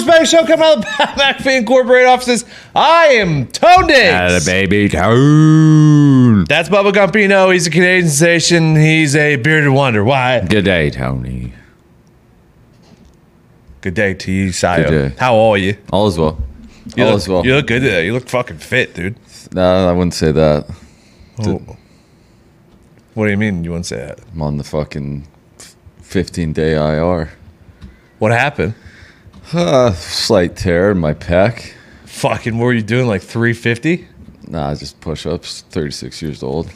Betting Show coming out of the McAfee Incorporated offices. I am Tone Diggs. Baby Tone. That's Bubba Gumpino. He's a Canadian sensation. He's a bearded wonder. Why? Good day, Tony. Good day to you, Sayo. Good day. How are you? All is well. You All look, is well. You look good today. You look fucking fit, dude. No, I wouldn't say that. Oh. What do you mean you wouldn't say that? I'm on the fucking 15-day IR. What happened? Slight tear in my pec. Fucking, what were you doing, like 350? Nah, just push-ups. 36 years old.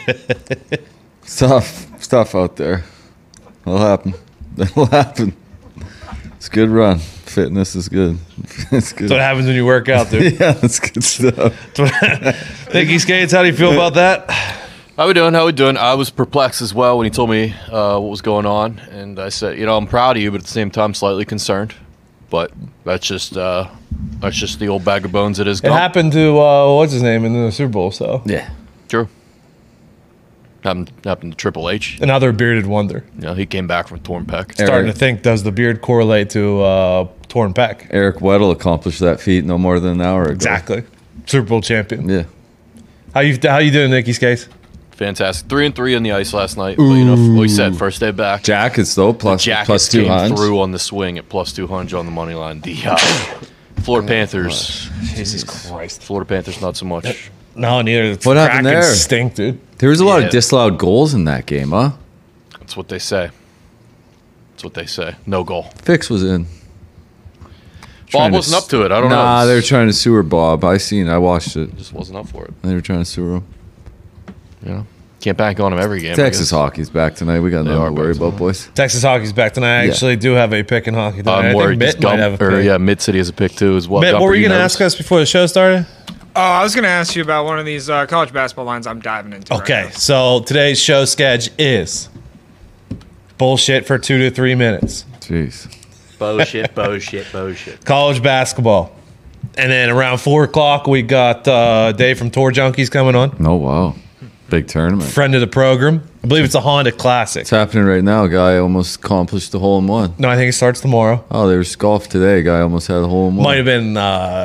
Stuff out there. It'll happen. It'll happen. It's a good run. Fitness is good. It's good. That's what happens when you work out, dude. Yeah, that's good stuff. Nicky Skates, how do you feel about that? How we doing? How we doing? I was perplexed as well when he told me what was going on, and I said, I'm proud of you, but at the same time, slightly concerned. But that's just the old bag of bones that is. It happened to what's his name in the Super Bowl. So Yeah. True. Happened to Triple H. another bearded wonder. He came back from torn pec. Starting to think, does the beard correlate to torn pec? Eric Weddle accomplished that feat no more than an hour ago. Exactly. Super Bowl champion. Yeah. How you doing, Nicky Skates? Fantastic. 3-3 on the ice last night. But what we said, first day back. Jackets though, plus Jackets 200. came through on the swing at plus 200 on the money line. The Florida Panthers. Jesus Christ. Florida Panthers, not so much. No, neither. What happened there? Stink, dude. There was a lot Yeah. of disallowed goals in that game, huh? That's what they say. That's what they say. No goal. Fix was in. Bob wasn't up to it. I don't know. Nah, they were trying to sewer Bob. I watched it. Just wasn't up for it. They were trying to sewer him. Can't bank on him every game. I Texas guess. hockey's back tonight. We got They nothing are to worry back about, tonight. boys. Texas hockey's back tonight. I Yeah. actually do have a pick in hockey tonight. I'm I think worried. Mitt might have a pick. Mid City has a pick too as well. Mitt, what Gump, were are you going to nervous? ask us before the show started? Oh, I was going to ask you about one of these college basketball lines I'm diving into. Okay, Right so today's show sketch is bullshit for 2 to 3 minutes. Jeez. Bullshit. College basketball. And then around 4 o'clock, we got Dave from Tour Junkies coming on. Oh, wow. Big tournament. Friend of the program. I believe it's a Honda Classic. It's happening right now. A guy almost accomplished the hole in one. No, I think it starts tomorrow. Oh, there was golf today. A guy almost had a hole in one. Might have been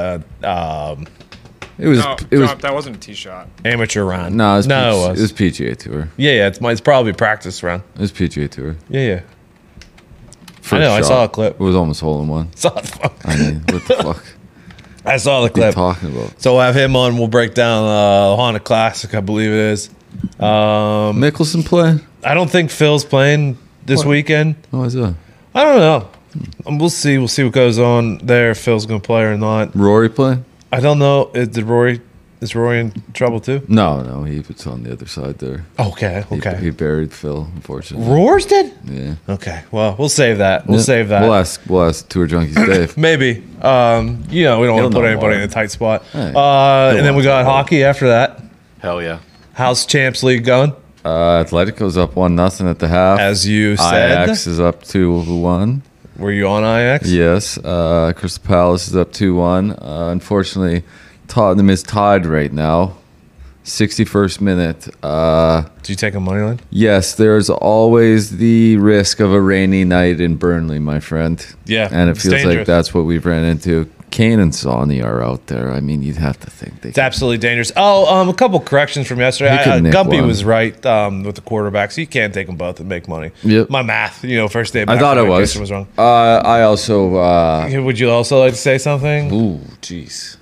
It was. now. It was. That wasn't a tee shot. amateur round. No, it it was PGA Tour. Yeah, it's probably practice round. It was PGA Tour. Yeah. First know, I shot. saw a clip. It was almost hole in one. I mean, what the fuck? I saw the What are you clip. talking about? So we'll have him on. We'll break down Honda Classic, I believe it is. Mickelson play? I don't think Phil's playing this weekend. What was that? I don't know. We'll see. We'll see what goes on there. If Phil's going to play or not. Rory play? I don't know. Is Rory in trouble too? No, he was on the other side there. Okay. He buried Phil, unfortunately. Roars did? Yeah. Okay. Well, we'll save that. We'll Yeah. save that. We'll ask Tour Junkies Dave. Maybe. We don't want to put know anybody more. in a tight spot. Hey, And then we got hockey after that. Hell yeah. How's Champs League going? Atletico's up 1-0 at the half. As you said. Ajax is up 2-1. Were you on Ajax? Yes. Crystal Palace is up 2-1. Unfortunately, Tottenham is tied right now. 61st minute. Did you take a money line? Yes, there's always the risk of a rainy night in Burnley, my friend. Yeah, And it it's feels like dangerous. that's what we've ran into. Kane and Sonny are out there. I mean, you'd have to think they It's absolutely dangerous. Oh, a couple corrections from yesterday. He could nick Gumpy one. was right with the quarterbacks. You can't take them both and make money. Yep. My math, first day I back. thought it in was. case wrong. I also. Would you also like to say something? Ooh, jeez.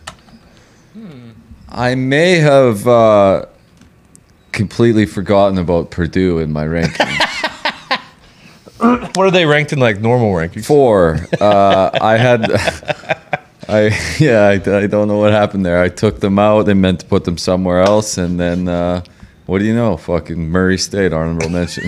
I may have completely forgotten about Purdue in my rankings. What are they ranked in, like normal rankings? 4. I had. I don't know what happened there. I took them out. They meant to put them somewhere else, and then what do you know? Fucking Murray State honorable mention.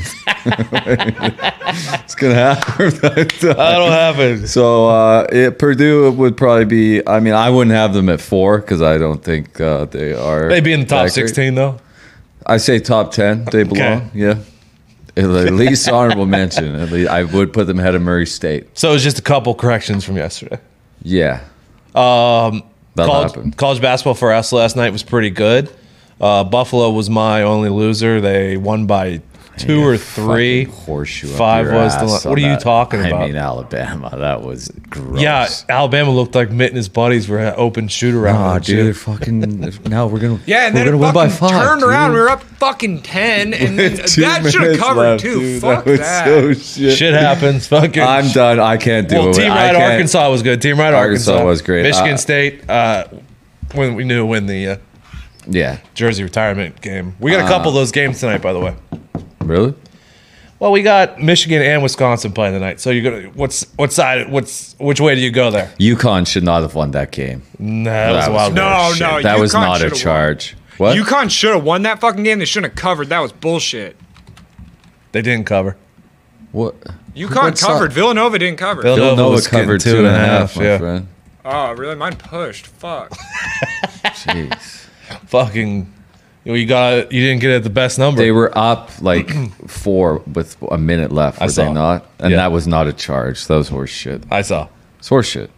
It's gonna happen. That'll happen. So Purdue would probably be. I mean, I wouldn't have them at 4 because I don't think they are. They'd be in the top that great. 16 though. I say top 10. They belong. Yeah. At least honorable mention. At least I would put them ahead of Murray State. So it was just a couple corrections from yesterday. Yeah. College happened. basketball for us last night was pretty good. Buffalo was my only loser. They won by 2 or 3. Fucking horseshoe. up 5 your was the ass line. on What are you that. talking about? I mean, Alabama. That was gross. Yeah, Alabama looked like Mitt and his buddies were at open shoot around. Nah, and dude. shit. Fucking. Now we're gonna. Yeah, and we're then gonna it win by fucking 5. turned around. dude. We were up fucking 10, and then that 2 should have minutes covered left, too. dude. Fuck was that. so shit. Shit happens. Fucking. I'm done. I can't do well, it. Team I Ride can't- Arkansas was good. Team Ride Arkansas Arkansas was great. Michigan State. When we knew to win the Yeah. Jersey retirement game. We got a couple of those games tonight, by the way. Really? Well, we got Michigan and Wisconsin playing tonight. So you're gonna which way do you go there? UConn should not have won that game. Nah, that was a wild. No, card. no, That was UConn not a should've won. charge. What? UConn should have won that fucking game. They shouldn't have covered. That was bullshit. They didn't cover. What? UConn What's covered. up? Villanova didn't cover. Villanova was getting covered 2.5, my yeah. friend. Oh, really? Mine pushed. Fuck. Jeez. Fucking, you didn't get it at the best number. They were up like 4 with a minute left, I were saw. they not? And Yeah. that was not a charge. That was horse shit. I saw. It's horse shit.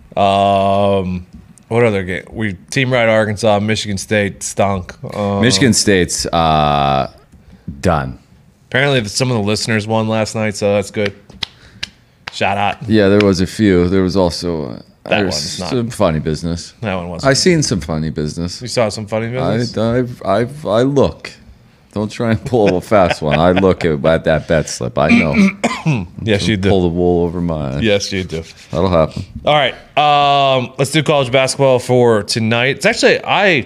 What other game? We Team Ride Arkansas, Michigan State stunk. Michigan State's done. Apparently, some of the listeners won last night, so that's good. Shout out. Yeah, there was a few. There was also That there's one's not- some funny business. That one was. I seen some funny business. We saw some funny videos. I look. Don't try and pull a fast one. I look at that bet slip. I know. Yes, you do. Pull the wool over my eyes. Yes, you do. That'll happen. All right, let's do college basketball for tonight. It's actually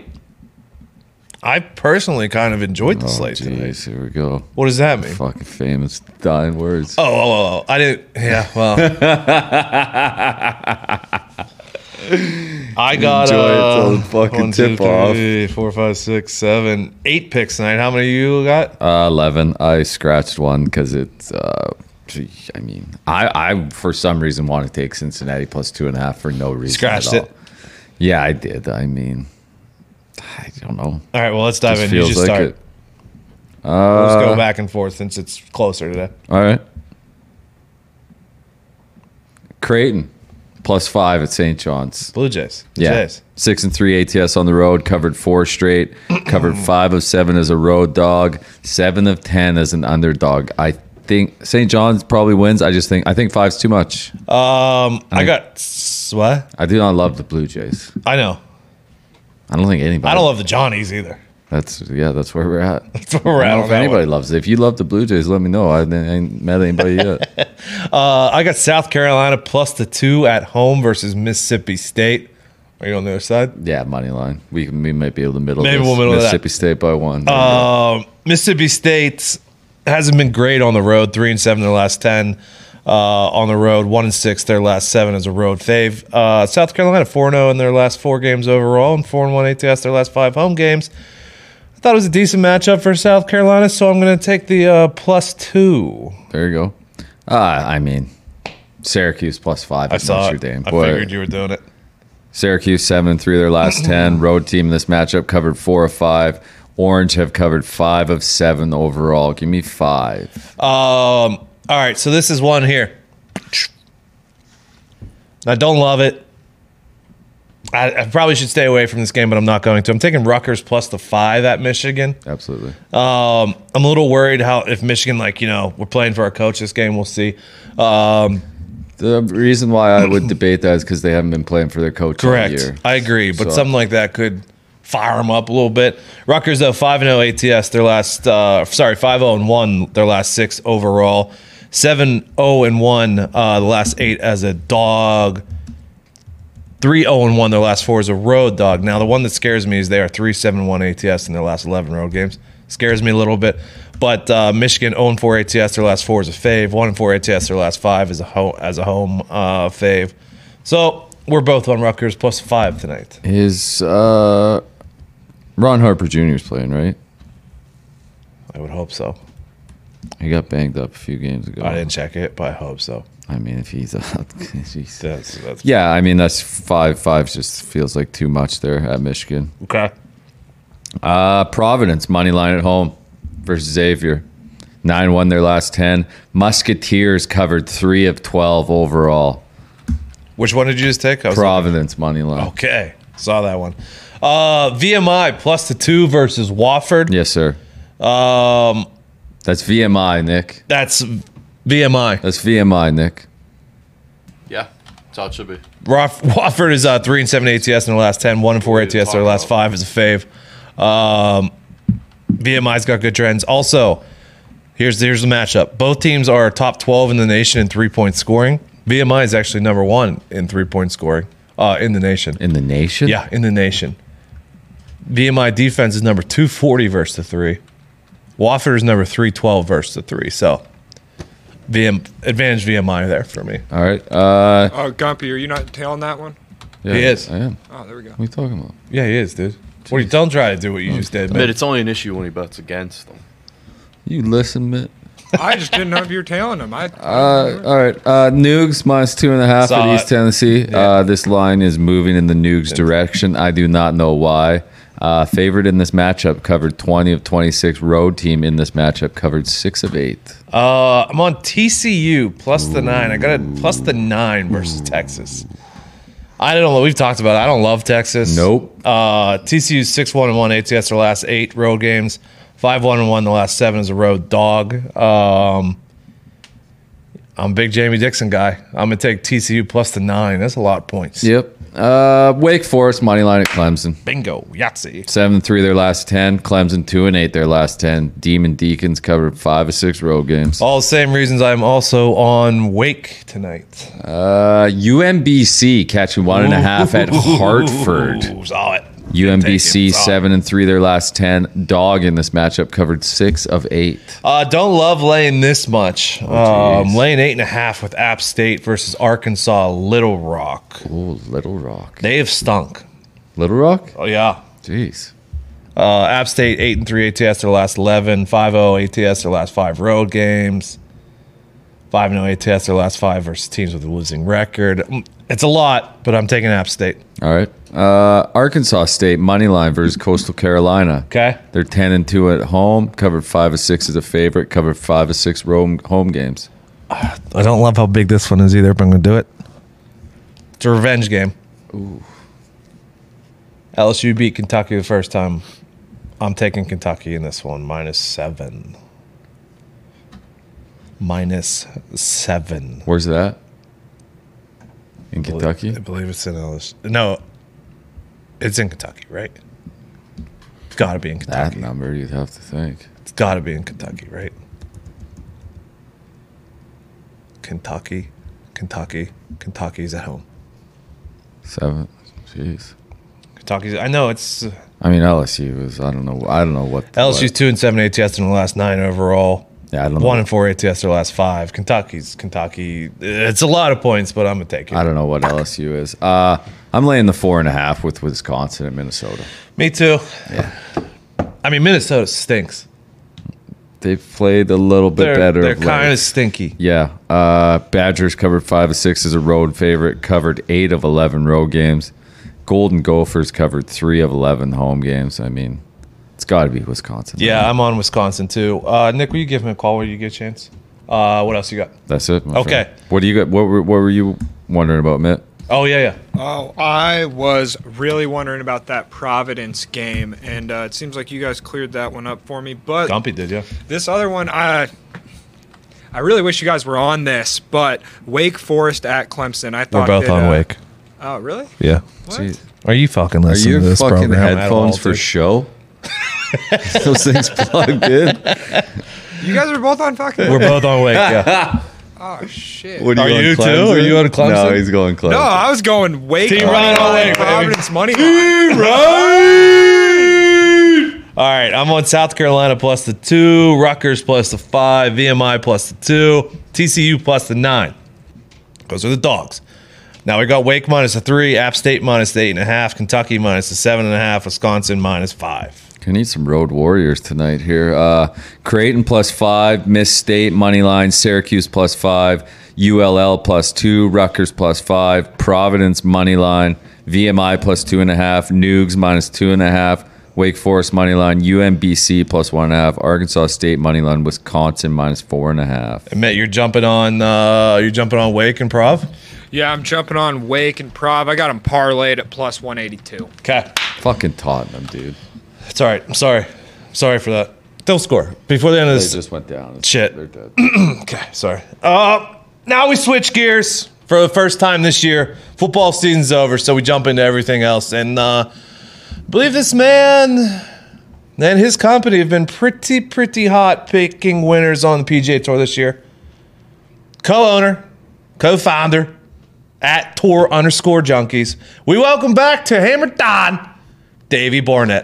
I personally kind of enjoyed the slate tonight. Jeez, here we go. What does that mean? Fucking famous dying words. Oh, I didn't. Yeah, well, I got Enjoy it till the fucking 1, 2, tip off. 3, 4, 5, 6, 7, 8 picks tonight. How many you got? 11. I scratched one because it's. I mean, I for some reason want to take Cincinnati plus 2.5 for no reason. Scratched at all. it. Yeah, I did. I mean, I don't know. All right, well, let's dive Just in. You feels just like start. it. Let's go back and forth since it's closer today. All right. Creighton plus 5 at St. John's. Blue Jays. Yeah, Jays. 6-3 ATS on the road. Covered 4 straight. Covered 5 of 7 as a road dog. 7 of 10 as an underdog. I think St. John's probably wins. I think 5's too much. I got what? I do not love the Blue Jays. I know. I don't think anybody. I don't love the Johnnies either. That's where we're at. That's where we're I at. don't know on if that anybody one. loves it. If you love the Blue Jays, let me know. I ain't met anybody yet. I got South Carolina plus the 2 at home versus Mississippi State. Are you on the other side? Yeah, money line. We might be able to middle. Maybe this. we'll middle that. Mississippi State by 1. There you go. Mississippi State hasn't been great on the road. 3-7 their last 10 on the road. 1-6 their last 7 as a road fave. South Carolina 4-0 in their last 4 games overall, and 4-1 ATS their last 5 home games. I thought it was a decent matchup for South Carolina, so I'm going to take the plus 2. There you go. I mean, Syracuse plus 5 I at saw Notre it. Dame. I Boy, figured you were doing it. Syracuse 7-3 their last 10. Road team in this matchup covered 4 of 5. Orange have covered 5 of 7 overall. Give me 5. All right, so this is one here. I don't love it. I probably should stay away from this game, but I'm not going to. I'm taking Rutgers plus the 5 at Michigan. Absolutely. I'm a little worried if Michigan, we're playing for our coach this game. We'll see. The reason why I would debate that is because they haven't been playing for their coach all Correct. year. I agree, but So- something like that could fire them up a little bit. Rutgers, though, 5-0 ATS, their last, 5-0-1, their last 6 overall. 7-0-1, the last 8 as a dog. 3-0-1, their last 4 as a road dog. Now, the one that scares me is they are 3-7-1 ATS in their last 11 road games. Scares me a little bit. But Michigan 0-4 ATS, their last 4 as a fave. 1-4 ATS, their last 5 as a home fave. So we're both on Rutgers plus 5 tonight. Is Ron Harper Jr. is playing, right? I would hope so. He got banged up a few games ago. I didn't check it, but I hope so. I mean, if he's up, jeez. That's Yeah, I mean that's 5 just feels like too much there at Michigan. okay. Providence money line at home versus Xavier. 9-1 their last 10. Musketeers covered 3 of 12 overall. Which one did you just take? I was Providence money line. okay, saw that one. VMI plus the 2 versus Wofford. Yes, sir. That's VMI, Nick. That's VMI. That's VMI, Nick. Yeah, that's how it should be. Wofford is 3-7 ATS in the last 10, 1-4 ATS in the last 5 is a fave. VMI's got good trends. Also, here's the matchup. Both teams are top 12 in the nation in 3-point scoring. VMI is actually number 1 in 3-point scoring in the nation. In the nation? Yeah, in the nation. VMI defense is number 240 versus the 3. Wofford is number 312 versus the 3. So, advantage VMI there for me. All right. Oh, Gumpy, are you not tailing that one? Yeah, He is. I am. Oh, there we go. What are you talking about? Yeah, he is, dude. What are you? Don't try to do what you just did, But man. it's only an issue when he bets against them. You listen, Mitt. I just didn't know if you were tailing him. All right. Nugs minus 2.5 Saw at East it. Tennessee. Yeah. This line is moving in the Nugs direction. I do not know why. Favorite in this matchup covered 20 of 26. Road team in this matchup covered 6 of 8. I'm on TCU plus the 9. I got it plus the 9 versus Texas. I don't know. We've talked about it. I don't love Texas. Nope. TCU's 6-1-1 ATS their last 8 road games. 5-1-1 the last 7 as a road dog. I'm a big Jamie Dixon guy. I'm gonna take TCU plus the 9. That's a lot of points. Yep. Wake Forest money line at Clemson. Bingo, Yahtzee. 7-3 their last 10. Clemson 2-8 their last 10. Demon Deacons covered 5 of 6 road games. All the same reasons I'm also on Wake tonight. UMBC catching 1.5 at Hartford. Ooh, saw it. UMBC Saw it. 7-3 their last 10. Dog in this matchup covered 6 of 8. Don't love laying this much. geez. Laying 8.5 with App State versus Arkansas Little Rock. Ooh, Little Rock. They have stunk. Little Rock? Oh yeah. Jeez. App State 8-3 ATS their last 11, 5-0 ATS their last 5 road games, 5-0 ATS their last 5 versus teams with a losing record. It's a lot, but I'm taking App State. All right. Arkansas State money line versus Coastal Carolina. Okay. They're 10-2 at home. Covered 5 of 6 as a favorite. Covered 5 of 6 home games. I don't love how big this one is either, but I'm going to do it. It's a revenge game. Ooh. LSU beat Kentucky the first time. I'm taking Kentucky in this one, -7. -7. Where's that? In Kentucky? I believe it's in LSU. No, it's in Kentucky, right? It's got to be in That Kentucky. number, you'd have to think. It's got to be in Kentucky, right? Kentucky's at home. 7. Jeez. Kentucky's. I know it's I mean, LSU is. I don't know what. LSU's what- 2-7 ATS in the last 9 overall. Yeah, I don't know. 1-4 ATS their last 5. Kentucky. It's a lot of points, but I'm gonna take it. I don't know what LSU is. I'm laying the 4.5 with Wisconsin and Minnesota. Me too. Yeah. I mean, Minnesota stinks. They've played a little bit better. They're of late. kind of stinky. Yeah. Badgers covered 5 of 6 as a road favorite. Covered 8 of 11 road games. Golden Gophers covered 3 of 11 home games. I mean, it's got to be Wisconsin. Yeah, I'm on Wisconsin too. Nick, will you give him a call when you get a chance? What else you got? That's it. my Okay. friend. What do you got? What were you wondering about, Mitt? Oh yeah. Oh, I was really wondering about that Providence game, and it seems like you guys cleared that one up for me. But Gumpy did, yeah. this other one, I really wish you guys were on this, but Wake Forest at Clemson. I thought We're both that, on Wake. Oh, really? Yeah. What? Jeez. Are you fucking Are listening to your this fucking program? headphones for show? Those things plugged in? You guys are both on fucking. We're both on Wake. Yeah. Oh shit. What Are going, you too? Clemson? Are you on Clemson? No, he's going Clemson. No, I was going Wake. Team money Ryan on line, Wake, baby. Providence money line. All right, I'm on South Carolina plus the 2, Rutgers plus the 5, VMI plus the 2, TCU plus the 9. Those are the dogs. Now we got Wake minus the 3, App State minus the 8.5, Kentucky minus the 7.5, Wisconsin minus 5. I need some Road Warriors tonight here. Creighton plus 5, Miss State money line, Syracuse plus 5, ULL plus 2, Rutgers plus 5, Providence money line, VMI plus 2.5, Nugs minus 2.5, Wake Forest money line, UMBC plus 1.5, Arkansas State money line, Wisconsin minus 4.5. And Matt, you're jumping on Wake and Prov. Yeah, I'm jumping on Wake and Prov. I got them parlayed at plus 182. Okay, Fucking Tottenham, dude. it's all right. I'm sorry for that. They'll score before the end of They this. just went down. Shit. They're dead. Okay, sorry. Now we switch gears for the first time this year. Football season's over, so we jump into everything else. And I believe this man and his company have been pretty hot picking winners on the PGA Tour this year. Co-owner, co-founder at Tour_Junkies. We welcome back to Hammer Don, Davey Barnett.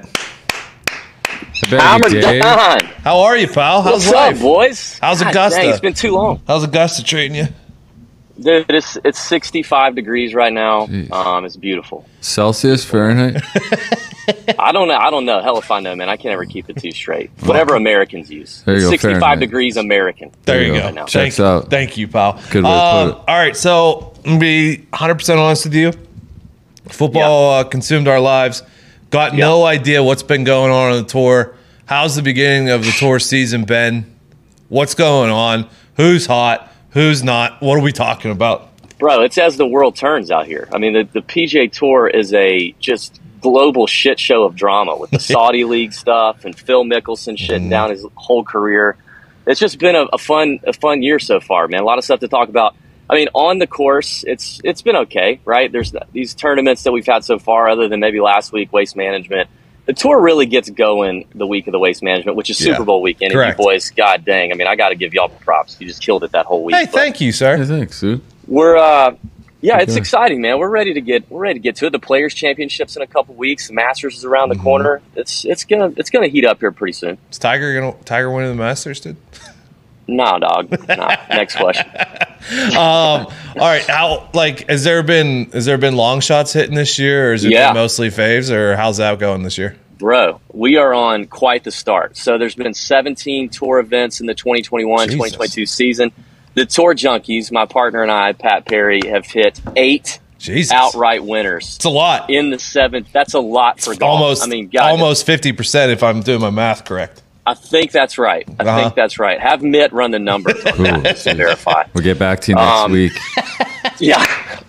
Hammer Dave. Don. How are you, pal? How's What's life? up, boys? How's God Augusta? dang, it's been too long. How's Augusta treating you? Dude, it's 65 degrees right now. It's beautiful. Celsius, Fahrenheit. I don't know. Hell if I know, man. I can't ever keep it too straight. Whatever Americans use. There you go, 65 Fahrenheit. degrees American. There you go. Right now. Checks out. Thank you, pal. Good way to put it. All right, so I'm going to be 100% honest with you. Football consumed our lives. Got no idea what's been going on the tour. How's the beginning of the tour season been? What's going on? Who's hot? Who's not? What are we talking about? Bro, it's as the world turns out here. I mean, the PGA Tour is a just global shit show of drama with the Saudi League stuff and Phil Mickelson shitting down his whole career. It's just been a fun year so far, man. A lot of stuff to talk about. I mean, on the course, it's been okay, right? There's these tournaments that we've had so far, other than maybe last week, Waste Management. The tour really gets going the week of the Waste Management, which is Super Bowl weekend. And you boys, god dang, I mean, I got to give y'all props. You just killed it that whole week. Hey, thank you, sir. Hey, thanks, dude. We're it's exciting, man. We're ready to get to it. The Players Championships in a couple weeks. The Masters is around the corner. It's gonna heat up here pretty soon. Is Tiger winning the Masters, dude? Nah, dog. Nah. Next question. All right. Has there been long shots hitting this year, or is it been mostly faves, or how's that going this year? Bro, we are on quite the start. So there's been 17 tour events in the 2021-2022 season. The Tour Junkies, my partner and I, Pat Perry, have hit 8 outright winners. It's a lot. In the 7th. That's a lot for golf. Almost 50% if I'm doing my math correct. I think that's right. I think that's right. Have Mitt run the numbers on that just to verify. We'll get back to you next week. Yeah.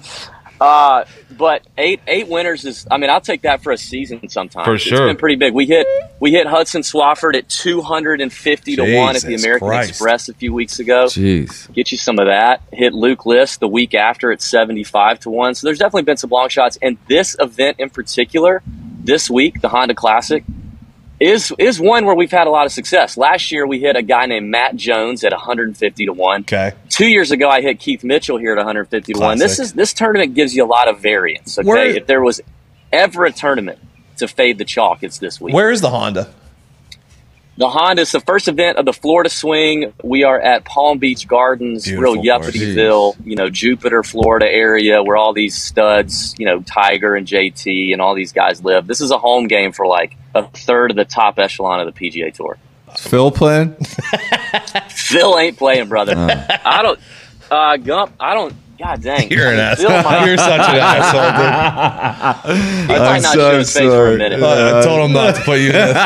But eight winners is, I mean, I'll take that for a season sometimes. For sure. It's been pretty big. We hit Hudson Swafford at 250 to 1 at the American Express a few weeks ago. Jeez. Get you some of that. Hit Luke List the week after at 75 to 1. So there's definitely been some long shots. And this event in particular, this week, the Honda Classic, is one where we've had a lot of success. Last year, we hit a guy named Matt Jones at 150 to 1. Okay. 2 years ago, I hit Keith Mitchell here at 150 to 1. This tournament gives you a lot of variance. Okay, if there was ever a tournament to fade the chalk, it's this week. Where is the Honda? The Honda is the first event of the Florida Swing. We are at Palm Beach Gardens, Beautiful real course. Yuppatieville, Jupiter, Florida area where all these studs, Tiger and JT and all these guys live. This is a home game for like a third of the top echelon of the PGA Tour. Is Phil playing? Phil ain't playing, brother. Gump, God dang. You're an asshole. You're such an asshole, dude. He might not show his face for a minute. I told him not to put you in this.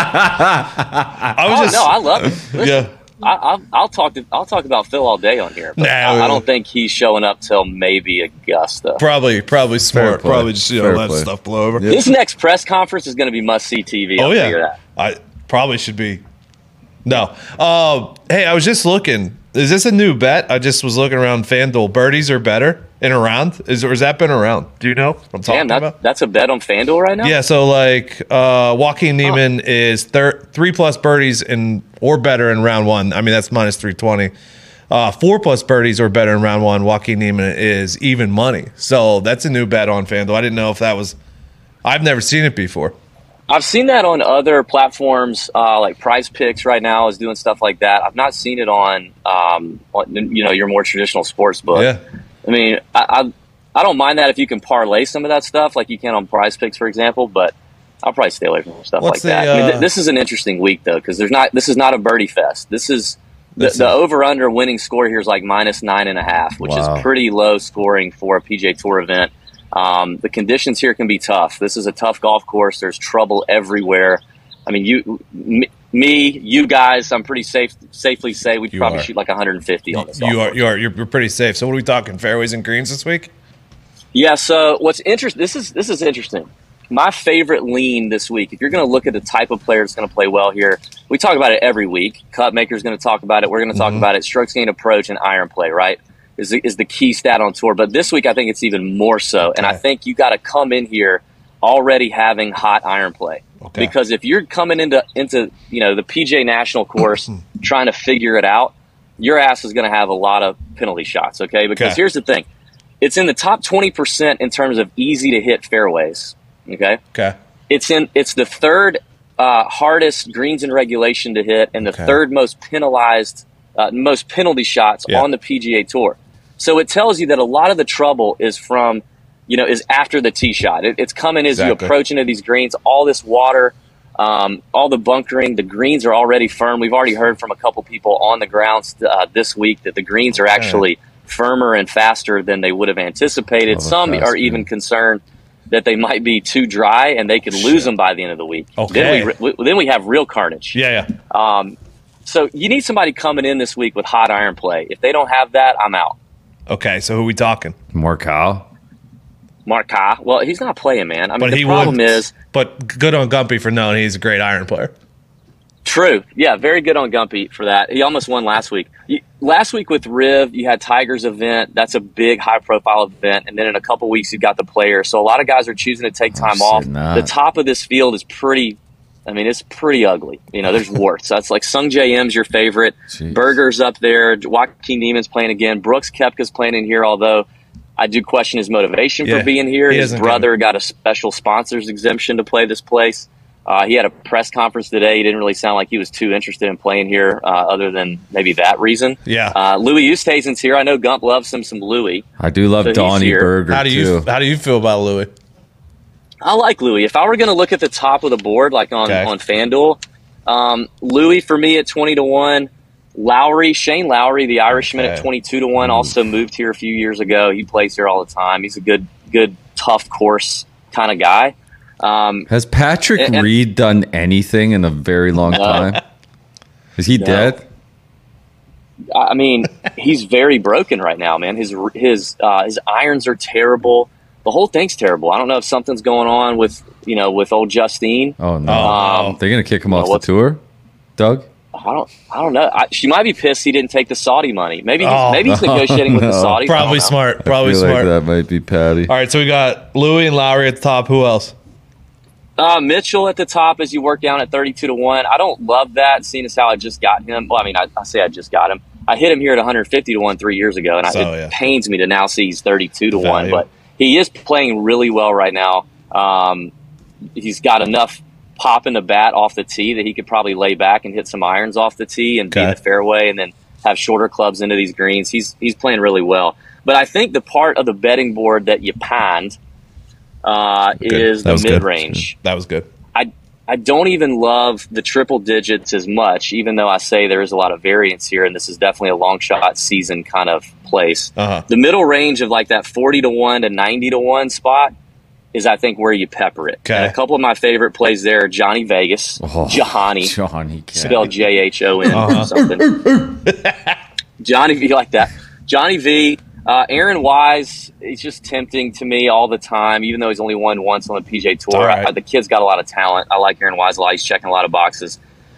I love it. Listen, I'll talk about Phil all day on here. But I don't think he's showing up till maybe Augusta. Probably smart. play. Probably just Fair let play. stuff blow over. This next press conference is going to be must-see TV. I'll figure that. I probably should be. No. Hey, I was just looking. Is this a new bet? I just was looking around FanDuel. Birdies are better in a round. Has that been around? Do you know what I'm talking about? That's a bet on FanDuel right now? Yeah, so Joaquin Niemann is 3+ birdies or better in round one. I mean, that's minus 320. 4+ birdies or better in round one. Joaquin Niemann is even money. So that's a new bet on FanDuel. I didn't know if that was – I've never seen it before. I've seen that on other platforms, like Prize Picks right now is doing stuff like that. I've not seen it on your more traditional sports book. Yeah. I mean, I don't mind that if you can parlay some of that stuff, like you can on Prize Picks, for example. But I'll probably stay away from stuff like that. I mean, this is an interesting week though, because this is not a birdie fest. This is the over/under winning score here is like minus 9.5, which is pretty low scoring for a PGA Tour event. The conditions here can be tough. This is a tough golf course. There's trouble everywhere. I mean, you guys, I'm pretty safely say we'd probably shoot like 150 on this. You're pretty safe. So what are we talking? Fairways and greens this week? Yeah. So what's interesting? This is interesting. my favorite lean this week, if you're going to look at the type of player that's going to play well here, we talk about it every week. Cupmaker's going to talk about it. We're going to talk about it. Strokes gained approach and iron play, right, is the key stat on tour. But this week, I think it's even more so. Okay. And I think you got to come in here already having hot iron play. Okay. Because if you're coming into the PGA National course trying to figure it out, your ass is going to have a lot of penalty shots, okay? Because here's the thing. It's in the top 20% in terms of easy-to-hit fairways, okay? Okay. It's the third hardest greens in regulation to hit and the third most penalized, most penalty shots on the PGA Tour. So it tells you that a lot of the trouble is from, is after the tee shot. It's coming as you approach into these greens, all this water, all the bunkering. The greens are already firm. We've already heard from a couple people on the grounds this week that the greens are actually firmer and faster than they would have anticipated. Some are even concerned that they might be too dry and they could lose them by the end of the week. Okay. Then we have real carnage. Yeah. So you need somebody coming in this week with hot iron play. If they don't have that, I'm out. Okay, so who are we talking? Morikawa. Well, he's not playing, man. I mean, the problem is... But good on Gumpy for knowing he's a great iron player. True. Yeah, very good on Gumpy for that. He almost won last week. Last week with Riv, you had Tiger's event. That's a big, high-profile event. And then in a couple weeks, you've got the Players. So a lot of guys are choosing to take time off. The top of this field is pretty... it's pretty ugly. There's warts. That's like Sung J M's your favorite. Jeez. Berger's up there. Joaquin Niemann's playing again. Brooks Koepka's playing in here, although I do question his motivation for being here. His brother got a special sponsor's exemption to play this place. He had a press conference today. He didn't really sound like he was too interested in playing here other than maybe that reason. Yeah. Louis Oosthuizen's here. I know Gump loves some Louis. I do love Donnie Berger, too. How do you feel about Louis? I like Louis. If I were going to look at the top of the board, like on FanDuel, Louis for me at 20-1. Shane Lowry, the Irishman at 22-1, also moved here a few years ago. He plays here all the time. He's a good, tough course kind of guy. Has Patrick Reed done anything in a very long time? Is he dead? I mean, he's very broken right now, man. His irons are terrible. The whole thing's terrible. I don't know if something's going on with old Justine. Oh no, they're gonna kick him off the tour, Doug. I don't know. She might be pissed he didn't take the Saudi money. Maybe he's negotiating with the Saudis. Probably smart. Probably Like smart. that might be Patty. All right, so we got Louis and Lowry at the top. Who else? Mitchell at the top as you work down at 32-1. I don't love that, seeing as how I just got him. Well, I mean, I say I just got him. I hit him here at 150-1 3 years ago, and it pains me to now see he's 32-1. But he is playing really well right now. He's got enough pop in the bat off the tee that he could probably lay back and hit some irons off the tee and be in the fairway and then have shorter clubs into these greens. He's playing really well. But I think the part of the betting board that you panned is the mid-range. That was good. I don't even love the triple digits as much, even though I say there is a lot of variance here, and this is definitely a long shot season kind of place. The middle range of like that 40-1 to 90-1 spot is, I think, where you pepper it. And a couple of my favorite plays there are Johnny Vegas, Johnny, spelled Jhon or something. Johnny V, like that. Johnny V. Aaron Wise, he's just tempting to me all the time, even though he's only won once on the PGA Tour. The kid's got a lot of talent. I like Aaron Wise a lot. He's checking a lot of boxes.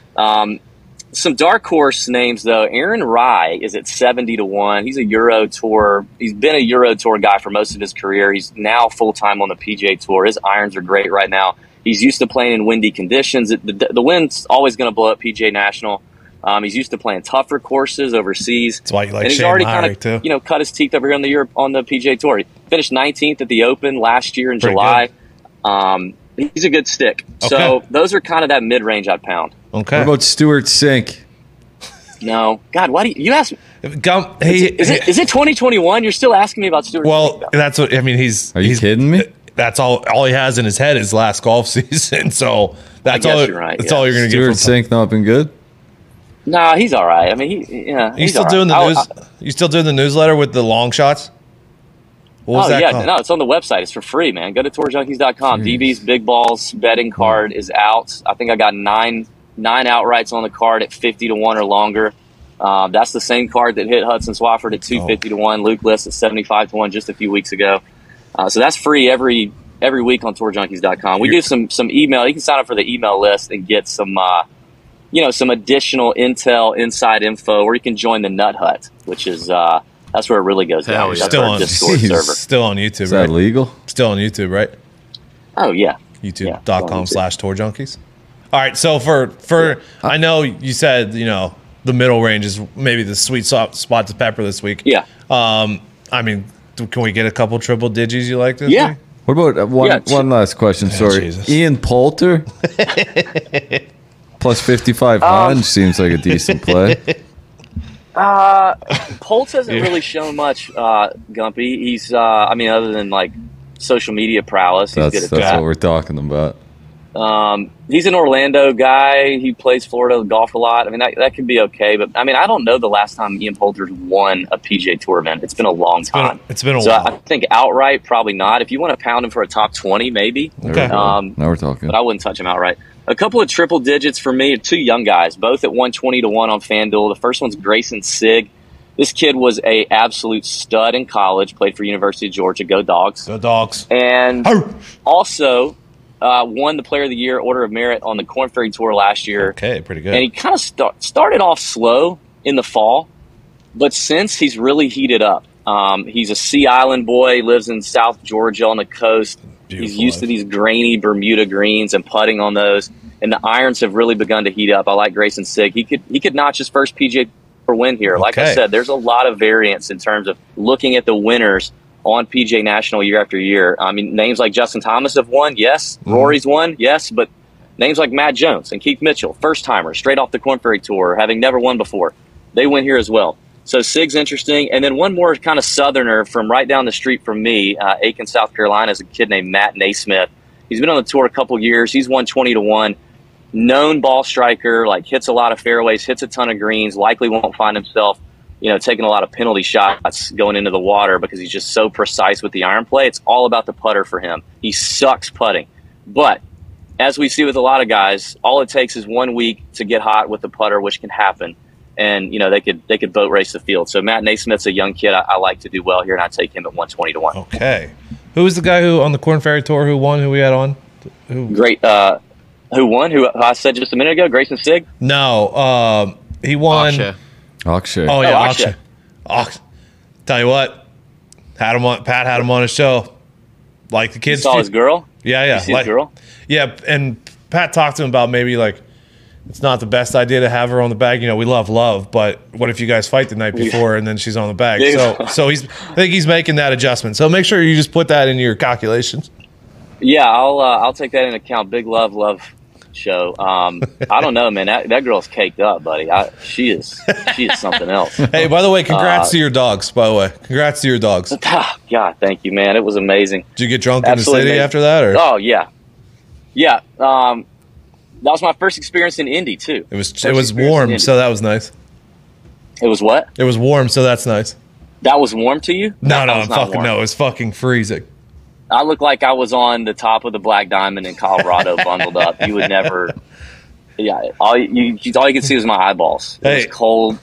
Some dark horse names, though. Aaron Rai is at 70-1. He's a Euro Tour. He's been a Euro Tour guy for most of his career. He's now full-time on the PGA Tour. His irons are great right now. He's used to playing in windy conditions. The wind's always going to blow up PGA National. He's used to playing tougher courses overseas. That's why you like and he's Shane already Lowry, kind of cut his teeth over here on the PGA Tour. He finished 19th at the Open last year in July. He's a good stick. So those are kind of that mid-range I'd pound. Okay. What about Stuart Sink? No. God, why do you ask me? Is it 2021? You're still asking me about Stuart Sink? Well, that's what I mean. Are you kidding me? That's all he has in his head is last golf season. So that's all. You're right, that's all you're going to get. Stuart Sink not been good. No, he's all right. I mean, he's still doing the news. You still doing the newsletter with the long shots? What was that called? No, it's on the website. It's for free, man. Go to tourjunkies.com. DB's Big Balls betting card is out. I think I got nine outrights on the card at 50-1 or longer. That's the same card that hit Hudson Swafford at 250-1. Luke List at 75-1 just a few weeks ago. So that's free every every week on tourjunkies.com. We do some email. You can sign up for the email list and get some some additional intel, inside info, or you can join the Nut Hut, which is that's where it really goes down. Yeah. That's Still our on- Discord server. Still on YouTube, Is right? that legal? Still on YouTube, right? Oh yeah. YouTube.com/tourjunkies. All right, so for I know you said the middle range is maybe the sweet spot to pepper this week. Yeah. I mean, can we get a couple triple digis you like this Yeah. week? What about one last question? Sorry, Jesus. Ian Poulter plus 5,500 seems like a decent play. Pulse hasn't really shown much, Gumpy. He's other than like social media prowess, he's good That's at that. what we're talking about. He's an Orlando guy. He plays Florida golf a lot. I mean, that could be okay. But, I mean, I don't know the last time Ian Poulter's won a PGA Tour event. It's been a long time. It's been a so while. I think outright, probably not. If you want to pound him for a top 20, maybe. Okay. Now we're talking. But I wouldn't touch him outright. A couple of triple digits for me, two young guys, both at 120 to 1 on FanDuel. The first one's Grayson Sigg. This kid was a absolute stud in college, played for University of Georgia. Go Dogs. Go Dogs. And Arr! also won the Player of the Year Order of Merit on the Korn Ferry Tour last year. Okay, pretty good. And he kind of started off slow in the fall, but since he's really heated up. He's a Sea Island boy, lives in South Georgia on the coast. Beautiful He's used to life. these grainy Bermuda greens and putting on those, and the irons have really begun to heat up. I like Grayson Sigg. He could notch his first PGA Tour win here. Like I Okay. said, there's a lot of variance in terms of looking at the winners on PGA National year after year. I mean, names like Justin Thomas have won, yes. Rory's won, yes. But names like Matt Jones and Keith Mitchell, first-timers, straight off the Korn Ferry Tour, having never won before, they win here as well. So Sigg's interesting. And then one more kind of southerner from right down the street from me, Aiken, South Carolina, is a kid named Matt Naismith. He's been on the tour a couple years. He's won 20 to 1. Known ball striker, like hits a lot of fairways, hits a ton of greens, likely won't find himself taking a lot of penalty shots going into the water because he's just so precise with the iron play. It's all about the putter for him. He sucks putting. But as we see with a lot of guys, all it takes is 1 week to get hot with the putter, which can happen. And, they could boat race the field. So Matt Naismith's a young kid I like to do well here, and I take him at 120 to 1. Okay. Who was the guy who on the Korn Ferry Tour who won, who we had on? Great. Who won? Who I said just a minute ago? Grayson Sigg? No. He won. Akshay. Oh, yeah. Akshay. Akshay. Tell you what. Pat had him on his show. Like the kids. You saw his girl? Yeah. You see his girl? Yeah. And Pat talked to him about maybe like, it's not the best idea to have her on the bag. We love, but what if you guys fight the night before and then she's on the bag? Yeah. So I think he's making that adjustment. So make sure you just put that in your calculations. Yeah, I'll take that into account. Big love show. I don't know, man. That girl's caked up, buddy. She is something else. Hey, by the way, congrats to your dogs. By the way, congrats to your dogs. God, thank you, man. It was amazing. Did you get drunk Absolutely in the city amazing. after that, or? Oh yeah. That was my first experience in Indy too. It was warm, so that was nice. It was what? It was warm, so that's nice. That was warm to you? No, That was not warm. no. It was fucking freezing. I looked like I was on the top of the Black Diamond in Colorado, bundled up. You would never. Yeah, all you could see was my eyeballs. It was cold.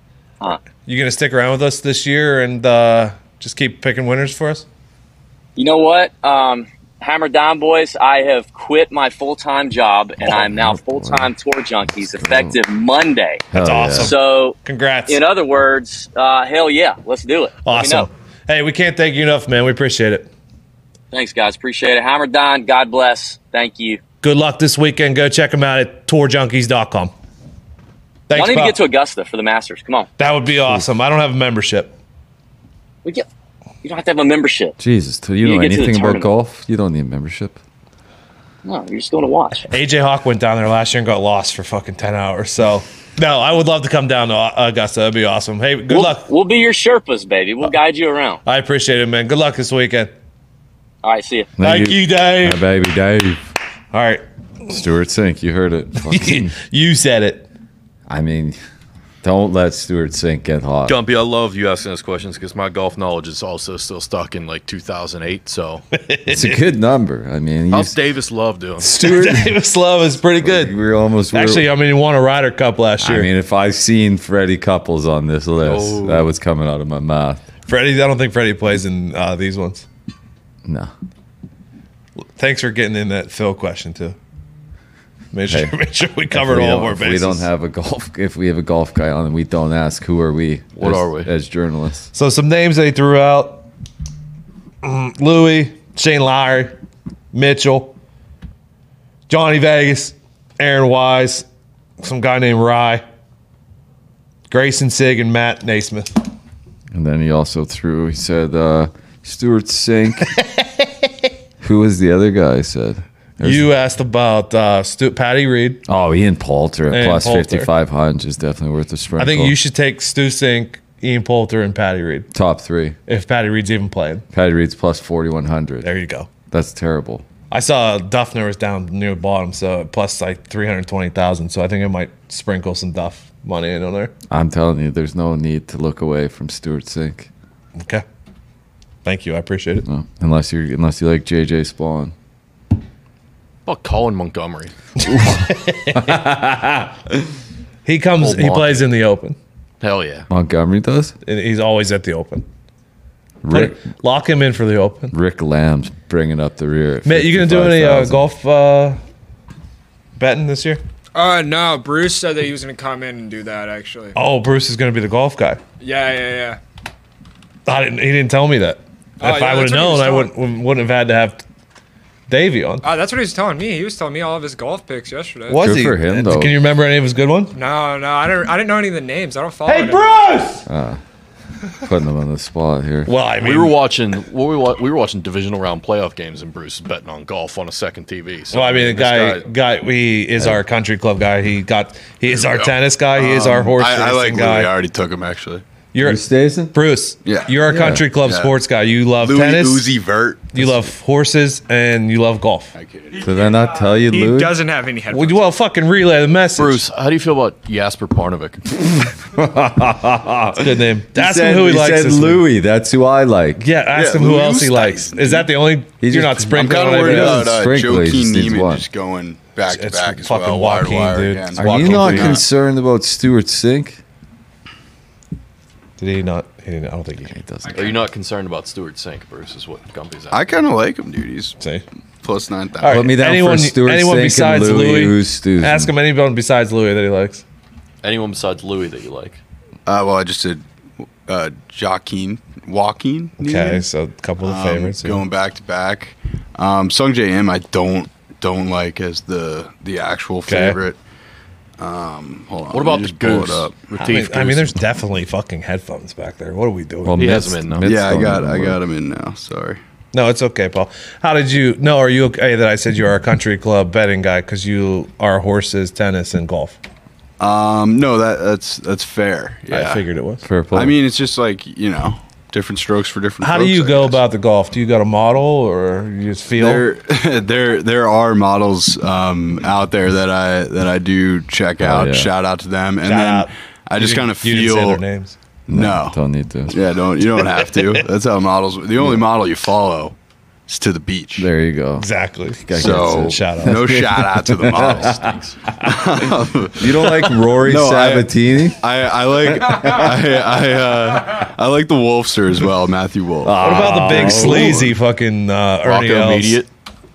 You gonna stick around with us this year and just keep picking winners for us? You know what? Hammer Down Boys, I have quit my full-time job, and I'm now full-time Tour Junkies effective Monday. That's awesome. So, congrats. In other words, hell yeah, let's do it. Awesome. Hey, we can't thank you enough, man. We appreciate it. Thanks, guys. Appreciate it. Hammer Down, God bless. Thank you. Good luck this weekend. Go check them out at tourjunkies.com. Thanks, I need pal. to get to Augusta for the Masters. Come on. That would be awesome. I don't have a membership. You don't have to have a membership. Jesus, do you know get to the anything about tournament. golf? You don't need membership. No, you're just going to watch. AJ Hawk went down there last year and got lost for fucking 10 hours. So, no, I would love to come down to Augusta. That'd be awesome. Hey, good luck. We'll be your Sherpas, baby. We'll guide you around. I appreciate it, man. Good luck this weekend. All right, see you. Thank you, Dave. My baby Dave. All right. Stuart Sink, you heard it. Fucking- You said it. I mean, don't let Stuart Sink get hot. Gumpy, I love you asking us questions because my golf knowledge is also still stuck in like 2008. So It's a good number. I mean, how's Davis Love doing? Stuart. Davis Love is pretty good. Actually, I mean, he won a Ryder Cup last year. I mean, if I seen Freddie Couples on this list, that was coming out of my mouth. I don't think Freddie plays in these ones. No. Thanks for getting in that Phil question too. Make sure we covered all of our bases. We don't have if we have a golf guy on, we don't ask who are we. What are we as journalists? So some names they threw out: Louis, Shane Lowry, Mitchell, Johnny Vegas, Aaron Wise, some guy named Rye, Grayson Sigg, and Matt Naismith. And then he also threw. He said Stuart Sink. Who was the other guy? He said. You asked about Patty Reed. Oh, Ian Poulter at plus Poulter. 5,500 is definitely worth a sprinkle. I think you should take Stu Sink, Ian Poulter, and Patty Reed. Top 3. If Patty Reed's even playing. Patty Reed's plus 4,100. There you go. That's terrible. I saw Duffner was down near the bottom, so plus like 320,000. So I think I might sprinkle some Duff money in on there. I'm telling you, there's no need to look away from Stuart Sink. Okay. Thank you. I appreciate it. No, unless you like JJ Spawn. About Colin Montgomery. He comes. Old He Monty. plays in the Open. Hell yeah. Montgomery does? And he's always at the Open. Lock him in for the Open. Rick Lamb's bringing up the rear. Matt, you gonna do any 55,000. golf betting this year? No. Bruce said that he was gonna come in and do that. Actually. Oh, Bruce is gonna be the golf guy. Yeah. He didn't tell me that. Oh, If yeah, I would that's have what he was known, I telling- wouldn't have had to have Davey on. That's what he was telling me. He was telling me all of his golf picks yesterday. Was Good he? for him, though. Can you remember any of his good ones? No, I didn't know any of the names. I don't follow. Hey, him. Bruce! Putting them on the spot here. Well, I mean, We were watching we were watching divisional round playoff games, and Bruce is betting on golf on a second TV. So well, I mean, the this guy, he is our country club guy. He is our tennis guy. He is our horse I like racing Louis. guy. I already took him, actually. You're Bruce Stason? Bruce. Yeah. You're a country club Yeah. sports guy. You love Louis tennis. Uzi Vert. You love horses, and you love golf. I kid. Did I not tell you, He Louis? doesn't have any headphones. Well, fucking relay the message. Bruce, how do you feel about Jasper Parnevik? That's a good name. Ask said, him who he likes. said this week. Louis. That's who I like. Yeah, ask Yeah, him who Louis else he likes. Oosthuizen. Is that the only? He You're just- not I'm sprinkling kind on of worried anybody else? about Sprinkle, he Joaquin just needs Neiman one. just going back to It's back as fucking well. Wire to Joaquin, wire dude. again. It's Are you Joaquin not Phoenix. concerned about Stuart Sink? Did he not? He didn't. I don't think he He doesn't. Are you not concerned about Stuart Sink, Bruce? Is what Gumpy's at. I kind of like him, dude. He's say. plus 9,000. All right. Put me down Anyone- for Stuart anyone Sink besides and Louis Louis? Oosthuizen. Ask him anyone besides Louis that he likes. Anyone besides Louis that you like? Well, I just did Joaquin Okay, Neiman. so a couple of favorites. yeah. Going back to back. Sung J M I don't like as the actual favorite. Hold on. What let me about the just pull Goose? it up. Retief I mean, Goose? there's definitely fucking headphones back there. What are we doing? Well, He has Mitts- them in now. Mitts Yeah, I don't got even work. him in now. Sorry. No, it's okay, Paul. How did you? No, are you okay that I said you are a country club betting guy because you are horses, tennis, and golf? No, that's fair. Yeah. I figured it was. Fair play. I mean, it's just like, different strokes for different How do folks, you I go guess. about the golf? Do you got a model or you just feel? There are models out there that I do check out. yeah. Shout out to them, and Shout then out. I just kind of You didn't say feel their names. no. don't need to. Yeah, you don't have to. That's how models. The only model you follow is to the beach. There you go. Exactly. So Shout out. no shout out to the models. You don't like Rory No, Sabatini? I like I like the Wolfster as well, Matthew Wolf. What about the big sleazy fucking Ernie Rocco Els, Immediate.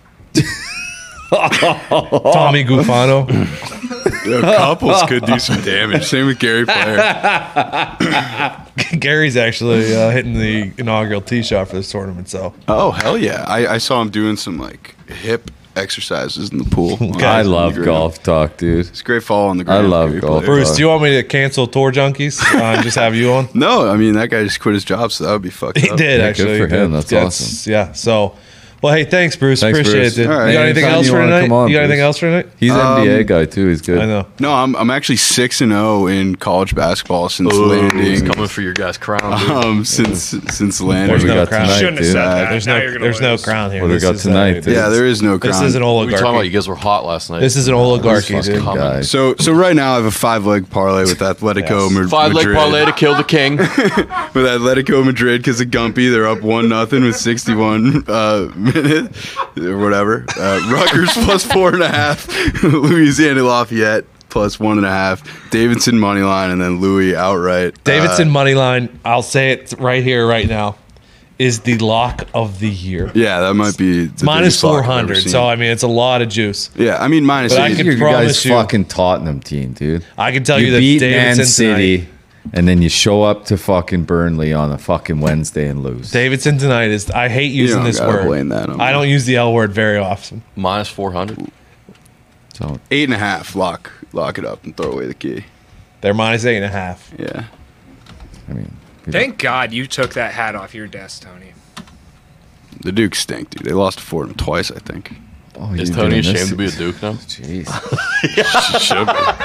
Tommy Gufano? Couples could do some damage. Same with Gary Player. Gary's actually hitting the inaugural tee shot for this tournament. So Oh hell yeah! I saw him doing some like hip exercises in the pool. I love golf talk, dude. It's a great follow on the I ground. love Gary golf. Player. Bruce, do you want me to cancel Tour Junkies and just have you on? No, I mean that guy just quit his job, so that would be fucked He up. did Yeah, actually. good for He him. did. That's awesome. Yeah. So, well, hey, thanks, Bruce. Thanks, Appreciate Bruce. it. All right. You got anything Anytime else you for wanna tonight? come on, You got anything Bruce. else for tonight? He's NBA guy too. He's good. I know. No, I'm actually 6-0 in college basketball since He's landing. coming for your guys' crown. Dude. Since What landing. do we no got crown. tonight, Shouldn't have dude? said that. There's Now no, you're gonna there's no lose. crown here. What do we This got is, tonight, dude? Yeah, there is no crown. This is an What are you talking about? oligarchy. You guys were hot last night. This is an oligarchy, Fucking dude. guy. So right now I have a 5-leg parlay with Atletico Yes. Five leg Madrid. parlay to kill the king. With Atletico Madrid because of Gumpy. They're up 1-0 with 61 minutes or whatever. Rutgers plus 4.5. Louisiana Lafayette plus 1.5. Davidson money line and then Louis outright. Davidson money line. I'll say it right here, right now. is the lock of the year. Yeah, that might be the Minus biggest lock I've ever 400. seen. So, I mean, it's a lot of juice. Yeah, I mean, minus But I 8. can Your promise guys you- fucking Tottenham team, dude. I can tell you You that beat Davidson Man City, tonight, and then you show up to fucking Burnley on a fucking Wednesday and lose. Davidson tonight is. I hate using don't this gotta word. blame that on I me. don't use the L word very often. Minus 400. So 8.5. Lock it up and throw away the key. They're minus 8.5. Yeah. I mean, Thank God you took that hat off your desk, Tony. The Dukes stink, dude. They lost to Fordham twice, I think. oh, Is you Tony doing ashamed this? to be a Duke now? Jeez. Should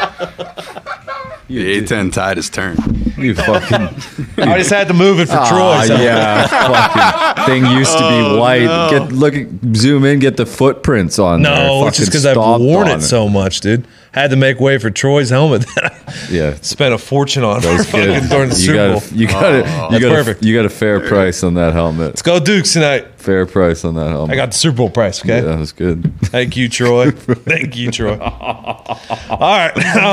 be. The A10 tide his turn. You fucking. I just had to move it for Troy. Ah, So. yeah, fucking thing used to be white. Zoom in, get the footprints on there. No, it's just because I've worn it so much, dude. Had to make way for Troy's helmet that I Yeah, spent a fortune on for that's good. fucking during the Super Bowl. You That's perfect. got a fair price on that helmet. Let's go Dukes tonight. Fair price on that helmet. I got the Super Bowl price, okay? Yeah, that was good. Thank you, Troy. Thank you, Troy. All right.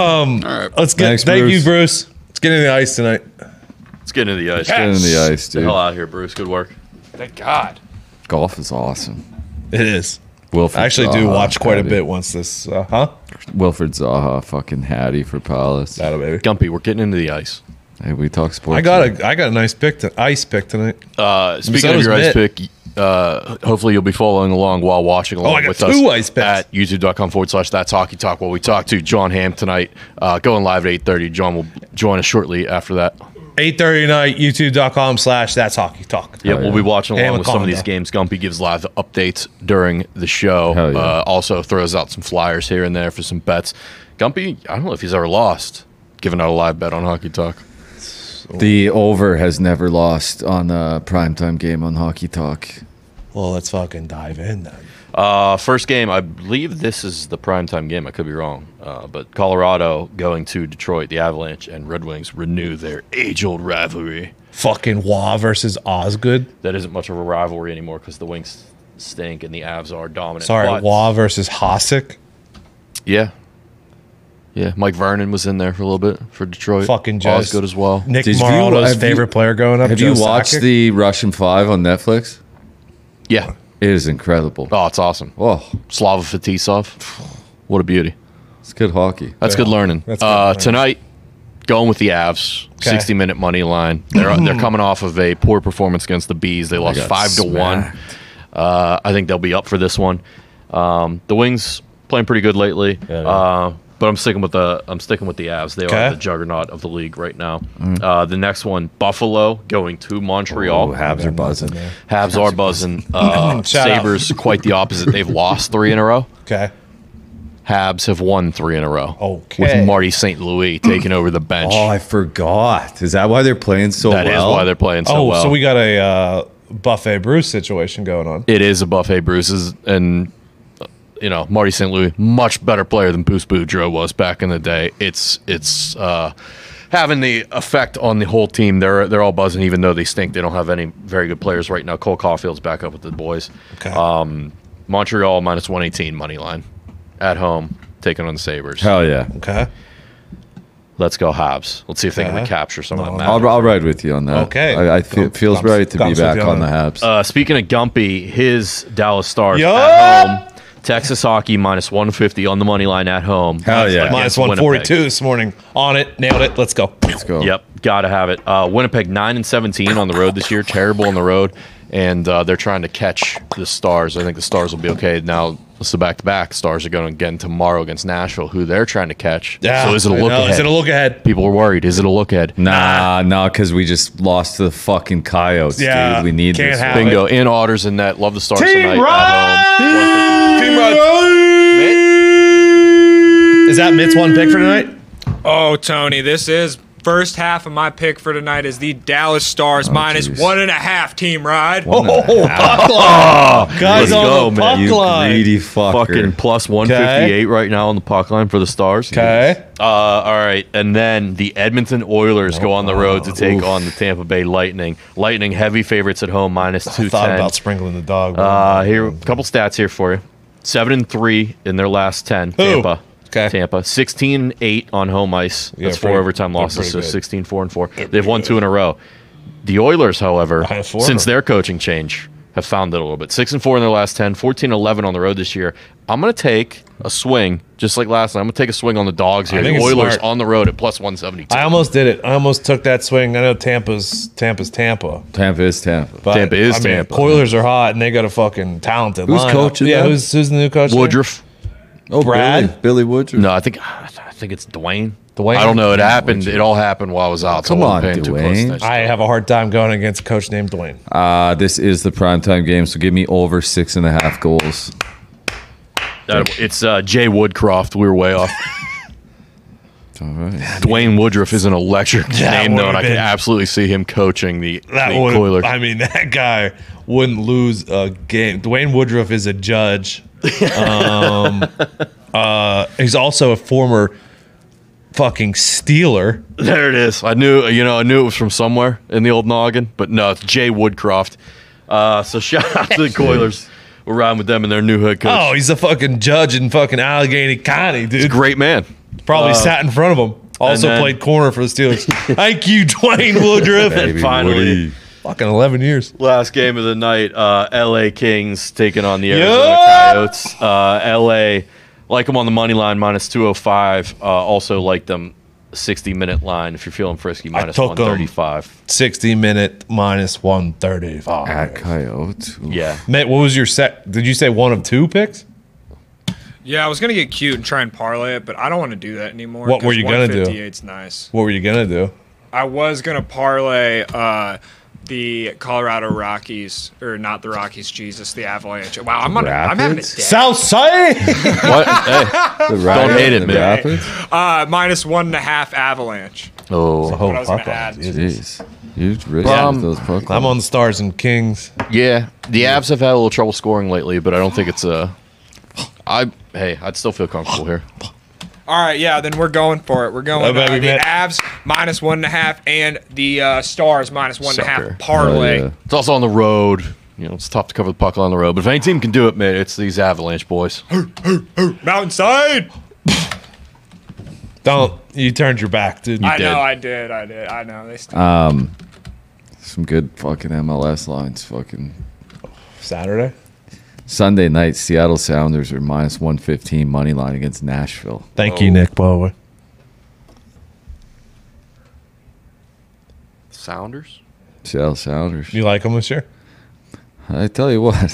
Let's get. Thanks, thank Bruce. you, Bruce. Let's get into the ice tonight. Let's get into the ice. Get in the ice, Get the dude. hell out of here, Bruce. Good work. Thank God. Golf is awesome. It is. Wilfred I actually do Zaha, watch quite a Hattie. bit once this. Huh? Wilfred Zaha, fucking Hattie for Palace. That'll baby. Gumpy, we're getting into the ice. Hey, we talk sports. I got a nice ice pick tonight. Speaking So of does your ice Mitt. pick, hopefully you'll be following along while watching along I got with two us ice picks. at youtube.com/That's Hockey Talk, where we talk to John Hamm tonight. Going live at 8:30. John will join us shortly after that. 8:30 tonight. YouTube.com/That's Hockey Talk. Yeah, we'll be watching Hey, along with some of Wakanda. these games. Gumpy gives live updates during the show. Hell yeah. Also throws out some flyers here and there for some bets. Gumpy, I don't know if he's ever lost giving out a live bet on Hockey Talk. The over has never lost on a primetime game on Hockey Talk. Well, let's fucking dive in then. First game, I believe this is the primetime game. I could be wrong. But Colorado going to Detroit, the Avalanche and Red Wings renew their age-old rivalry. Fucking Wah versus Osgood. That isn't much of a rivalry anymore because the Wings stink and the Avs are dominant. Sorry, But- Wah versus Hasek. Yeah. Yeah, Mike Vernon was in there for a little bit for Detroit. Fucking Joe. Osgood as well. Nick Did you- Maraudo's have you- favorite player growing up. Have Joe you watched Sakic. the Russian 5 on Netflix? Yeah. It is incredible. Oh, it's awesome. Oh, Slava Fetisov. What a beauty. it's good hockey. That's good learning. That's good learning. Tonight, going with the Avs, Okay. 60-minute money line. They're coming off of a poor performance against the Bees. They lost got 5-1. smacked. I think they'll be up for this one. The Wings playing pretty good lately. But I'm sticking with the Avs. They Okay. are the juggernaut of the league right now. The next one, Buffalo going to Montreal. Oh, Habs are buzzing. Habs are buzzing. Shout out. Sabres quite the opposite. They've lost 3 in a row. Okay. Habs have won 3 in a row. Okay. With Marty St. Louis taking over the bench. Oh, I forgot. Is that why they're playing so That is well? why they're playing so well. So we got a Buffet Bruce situation going on. It is a buffet, Bruce's, and Marty St. Louis, much better player than Poos Boudreau was back in the day. It's having the effect on the whole team. They're all buzzing, even though they stink. They don't have any very good players right now. Cole Caulfield's back up with the boys. Okay. Montreal minus 118 money line at home, taking on the Sabres. Hell yeah. Okay. Let's go Habs. Let's see if they can Okay. recapture some of that No. magic. I'll ride with you on that. Okay. I feel, Gumps- feels right to be Gumps with back you on on the that. Habs. Speaking of Gumpy, his Dallas Stars Yo! at home. Texas hockey minus 150 on the money line at home. Hell yeah. Minus Against 142 Winnipeg. this morning. On it. Nailed it. Let's go. Let's go. Yep, gotta have it. Winnipeg 9-17 on the road this year. Terrible on the road, and they're trying to catch the Stars. I think the Stars will be okay. Now it's the back-to-back. Stars are going again tomorrow against Nashville, who they're trying to catch. Yeah. So is it a I look know. ahead? Is it a look ahead? People are worried. Is it a look ahead? Nah, because we just lost to the fucking Coyotes, Yeah, dude. We need can't this. have one. Bingo. In Otters in net. Love the Stars Team tonight Rod! at home. Team Rod. Is that Mitt's one pick for tonight? Oh, Tony, this is first half of my pick for tonight is the Dallas Stars minus geez. 1.5 team ride. Oh, puck line. Guys let's on go, the man. puck You line. greedy fucker. Fucking plus 158 right now on the puck line for the Stars. Okay. All right, and then the Edmonton Oilers go on the road to take on the Tampa Bay Lightning. Lightning heavy favorites at home, minus I thought 210. about sprinkling the dog. Here, a couple stats here for you. 7-3 in their last 10. Who? Tampa. Okay. Tampa. 16-8 on home ice. Yeah, That's 4 pretty- overtime they're losses, so pretty good. 16-4-4. They've won 2 in a row. The Oilers, however, I have 4 since of them. their coaching change, have found it a little bit. 6-4 in their last 10, 14-11 on the road this year. I'm going to take a swing, just like last night. I'm going to take a swing on the dogs here. I The think it's Oilers smart. on the road at plus 172. I almost did it. I almost took that swing. I know Tampa's Tampa. Tampa is Tampa. But, Tampa is Tampa. Oilers are hot, and they got a fucking talented Who's lineup. coaching Yeah, them? who's the new coach? there? Woodruff. Oh, Brad? Billy Woodruff. No, I think it's Dwayne. Dwayne? I don't know. It happened. It all happened while I was out. Come so I on, wasn't paying too close Dwayne. attention. I have a hard time going against a coach named Dwayne. This is the primetime game, so give me over 6.5 goals. It's Jay Woodcroft. We were way off. All right. Dwayne Woodruff is an electric That name, though, and would've I can been- absolutely see him coaching the That Oilers. I mean, that guy wouldn't lose a game. Dwayne Woodruff is a judge. He's also a former fucking Steeler. There it is. I knew it was from somewhere in the old noggin, but no, it's Jay Woodcroft. So shout out to the Oilers. We're riding with them and their new head coach. Oh, he's a fucking judge in fucking Allegheny County, dude. Great man. Probably sat in front of him. Also then- played corner for the Steelers. Thank you, Dwayne Woodruff. Baby And finally, Woody. Fucking 11 years. last game of the night, LA Kings taking on the Yeah. Arizona Coyotes. LA, like them on the money line, minus 205. Also like them 60-minute line if you're feeling frisky, minus took 'em. 135. 60-minute minus 135. At Coyotes. Ooh. Yeah. Matt, what was your set? Did you say one of 2 picks? Yeah, I was gonna get cute and try and parlay it, but I don't want to do that anymore. What were you gonna do? 158's nice. What were you going to do? I was gonna parlay the Colorado Rockies, or not the Rockies, Jesus, the Avalanche. Wow, I'm having a Rapids? day. South Side! What? Hey. The Rapids, hate it, the man. Rapids? Minus 1.5 Avalanche. Oh. What I was gonna add. Jeez. You really Um, with those puck I'm lines. on the Stars and Kings. Yeah, the Avs have had a little trouble scoring lately, but I don't think it's I'd still feel comfortable here. All right, yeah, then we're going for it. We're going Oh, baby, the man. Avs minus 1.5 and the Stars minus 1.5 Sucker. parlay. Oh, yeah. It's also on the road. You know, it's tough to cover the puck on the road, but if any team can do it, man, it's these Avalanche boys. Mountainside. Don't. You turned your back, dude. I did. know, I did. I know. They still. Some good fucking MLS lines. Fucking Saturday? Sunday night, Seattle Sounders are minus 115 money line against Nashville. Thank you, Nick Bowie. Sounders? Seattle Sounders. You like them this year? I tell you what,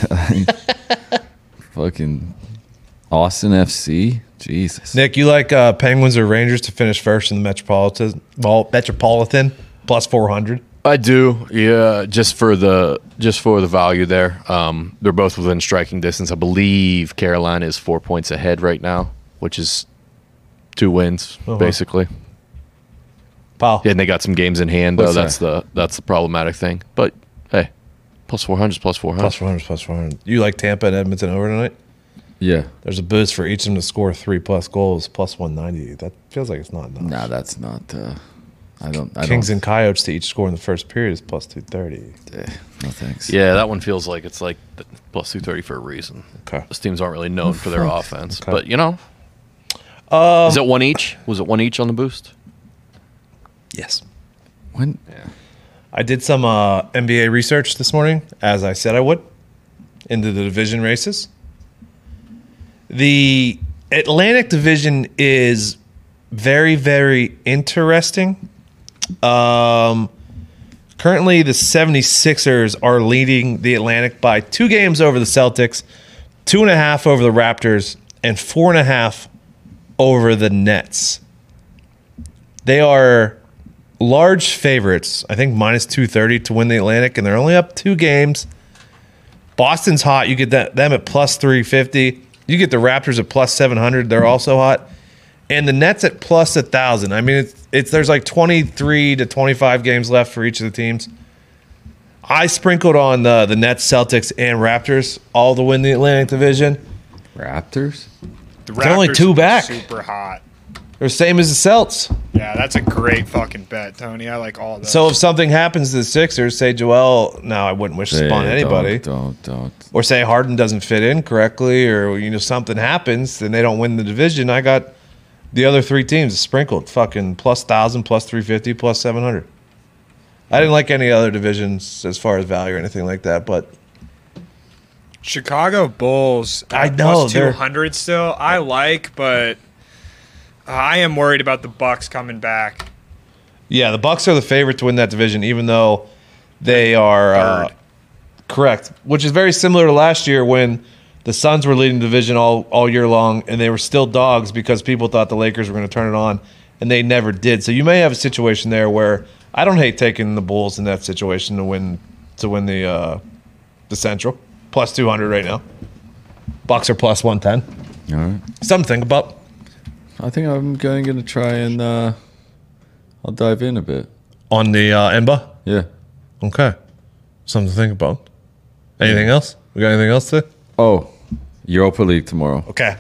fucking Austin FC. Jesus. Nick, you like Penguins or Rangers to finish first in the Metropolitan plus 400? I do, yeah. Just for the value there. They're both within striking distance. I believe Carolina is 4 points ahead right now, which is 2 wins basically. Pal. Yeah, and they got some games in hand though. What's That's the problematic thing. But hey, plus 400 is plus 400. Plus 400, plus 400. You like Tampa and Edmonton over tonight? Yeah. There's a boost for each of them to score 3+ goals, plus 190. That feels like it's not enough. Nah, that's not. I don't. Kings and Coyotes to each score in the first period is plus 230. No thanks. Yeah, that one feels like it's like plus 230 for a reason. Okay. Those teams aren't really known for their offense, Okay. but you know, is it one each? Was it one each on the boost? Yes. When? I did some NBA research this morning, as I said I would, into the division races. The Atlantic Division is very, very interesting. Currently, the 76ers are leading the Atlantic by 2 games over the Celtics, 2.5 over the Raptors, and 4.5 over the Nets. They are large favorites, I think minus 230 to win the Atlantic, and they're only up 2 games. Boston's hot. You get them at plus 350. You get the Raptors at plus 700. They're also hot. And the Nets at plus 1,000. I mean, it's there's like 23 to 25 games left for each of the teams. I sprinkled on the Nets, Celtics, and Raptors all to win the Atlantic Division. Raptors? The They're only Raptors 2 are back. Super hot. They're the same as the Celts. Yeah, that's a great fucking bet, Tony. I like all that. So if something happens to the Sixers, say Joel, no, I wouldn't wish to spawn anybody. Don't. Or say Harden doesn't fit in correctly, or something happens, then they don't win the division. I got the other 3 teams sprinkled, fucking plus 1,000, plus 350, plus 700. I didn't like any other divisions as far as value or anything like that, but Chicago Bulls. I know, plus 200 still. I like, but I am worried about the Bucks coming back. yeah, the Bucks are the favorite to win that division, even though they are correct, which is very similar to last year when the Suns were leading the division all year long, and they were still dogs because people thought the Lakers were going to turn it on, and they never did. So you may have a situation there where I don't hate taking the Bulls in that situation to win the Central. Plus 200 right now. Bucks are plus 110. All right. Something to think about. I think I'm going to try and I'll dive in a bit. On the ENBA? Yeah. Okay. Something to think about. Anything else? We got anything else today? Oh, Europa League tomorrow. Okay.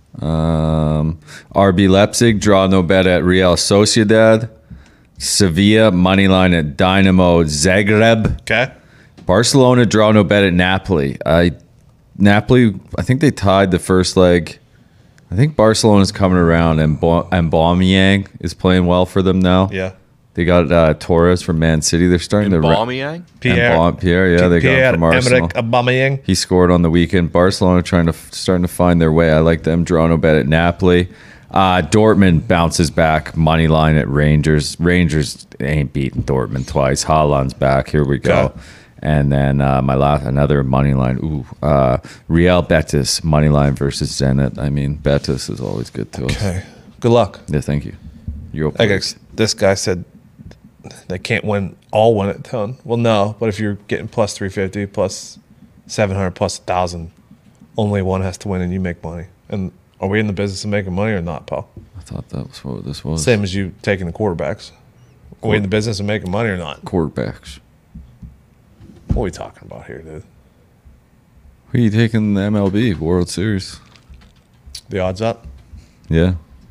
RB Leipzig, draw no bet at Real Sociedad. Sevilla, money line at Dynamo Zagreb. Okay. Barcelona, draw no bet at Napoli. Napoli, I think they tied the first leg. I think Barcelona's coming around, and Aubameyang is playing well for them now. Yeah. They got Torres from Man City. They're starting to... Aubameyang? Pierre, yeah, they got him from Arsenal. Aubameyang. He scored on the weekend. Barcelona starting to find their way. I like them. Draw no bet at Napoli. Dortmund bounces back. Money line at Rangers. Rangers ain't beating Dortmund twice. Haaland's back. Here we go. Okay. And then another money line. Real Betis money line versus Zenit. I mean, Betis is always good to us. Okay. Good luck. Yeah, thank you. This guy said they can't win at ton. Well, no, but if you're getting plus 350, plus 700, plus 1,000, only one has to win and you make money. And are we in the business of making money or not, Paul? I thought that was what this was. Same as you taking the quarterbacks. Are we in the business of making money or not? Quarterbacks. What are we talking about here, dude? Who are you taking the MLB World Series? The odds up? Yeah.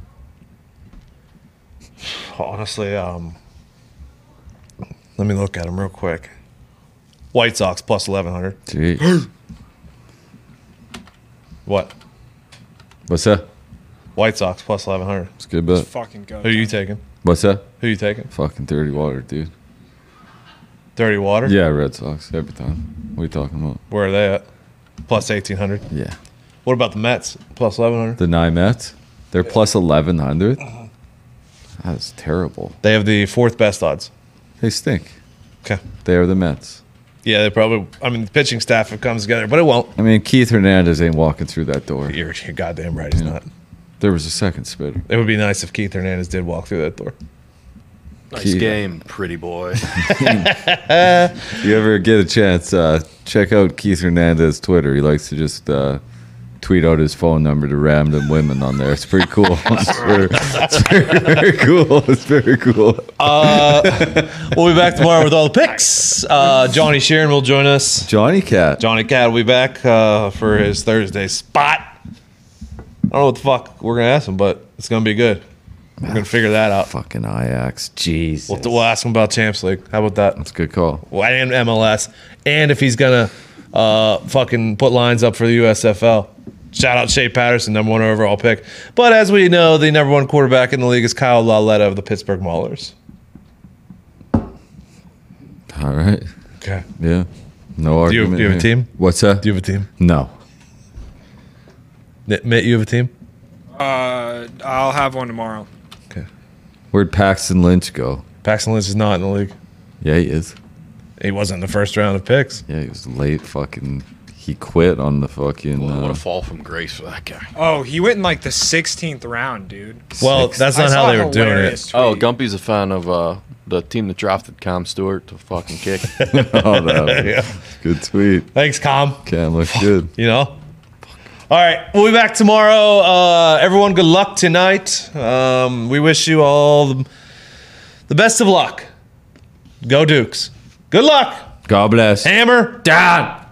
Honestly, let me look at them real quick. White Sox plus 1,100. Gee. What? What's that? White Sox plus 1,100. It's a good bet. Fucking go. Who are you taking? What's that? Who are you taking? Fucking dirty water, dude. Dirty Water? Yeah, Red Sox every time. What are you talking about? Where are they at? Plus 1,800. Yeah. What about the Mets? Plus 1,100. The nine Mets, they're plus 1,100. That's terrible. They have the fourth best odds. They stink. Okay. They are the Mets. Yeah, they probably. I mean, the pitching staff it comes together, but it won't. I mean, Keith Hernandez ain't walking through that door. You're goddamn right. He's not. There was a second spitter. It would be nice if Keith Hernandez did walk through that door. Nice game, pretty boy. You ever get a chance, check out Keith Hernandez's Twitter. He likes to just tweet out his phone number to random women on there. It's pretty cool. It's very cool. It's very cool. We'll be back tomorrow with all the picks. Johnny Sheeran will join us. Johnny Cat. Johnny Cat will be back for his Thursday spot. I don't know what the fuck we're going to ask him, but it's going to be good. We're going to figure that out. Fucking Ajax. Jeez. We'll ask him about Champs League. How about that? That's a good call. Well, and MLS. And if he's going to fucking put lines up for the USFL. Shout out Shea Patterson, number 1 overall pick. But as we know, the number 1 quarterback in the league is Kyle Lauletta of the Pittsburgh Maulers. All right. Okay. Yeah. No argument. Do you have a here. team? What's that? Do you have a team? No. Mitt, you have a team? I'll have one tomorrow. Okay. Where'd Paxton Lynch go? Paxton Lynch is not in the league. Yeah, he is. He wasn't in the first round of picks. Yeah, he was late fucking... He quit on the fucking... What a fall from grace for that guy. Oh, he went in like the 16th round, dude. Well, that's not how they were doing it. Oh, Gumpy's a fan of the team that drafted Cam Stewart to fucking kick. Oh, no. Yeah. Good tweet. Thanks, Cam. Cam looks good. You know? All right, we'll be back tomorrow. Everyone, good luck tonight. We wish you all the best of luck. Go Dukes. Good luck. God bless. Hammer down.